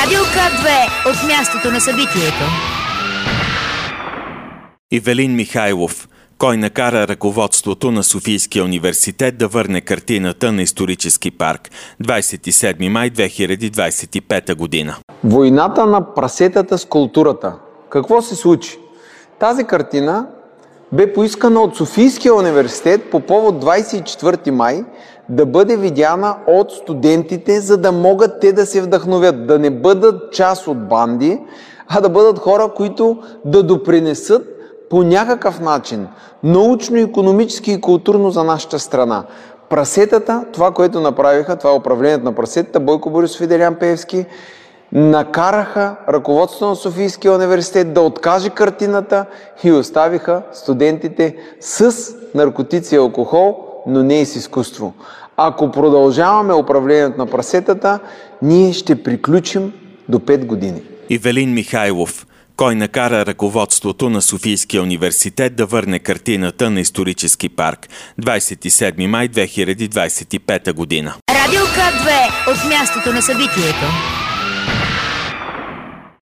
Радио К2 от мястото на събитието. Ивелин Михайлов. Кой накара ръководството на Софийския университет да върне картината на исторически парк? 27 май 2025 година. Войната на прасетата с културата. Какво се случи? Тази картина бе поискана от Софийския университет по повод 24 май да бъде видяна от студентите, за да могат те да се вдъхновят, да не бъдат част от банди, а да бъдат хора, които да допринесат по някакъв начин, научно, икономически и културно за нашата страна. Прасетата, това, което направиха, това е управлението на прасетата, Бойко Борисов и Делян Пеевски, накараха ръководството на Софийския университет да откаже картината и оставиха студентите с наркотици и алкохол, но не и с изкуство. Ако продължаваме управлението на прасетата, ние ще приключим до 5 години. Ивелин Михайлов. Кой накара ръководството на Софийския университет да върне картината на исторически парк? 27 май 2025 година. Радио К2 от мястото на събитието.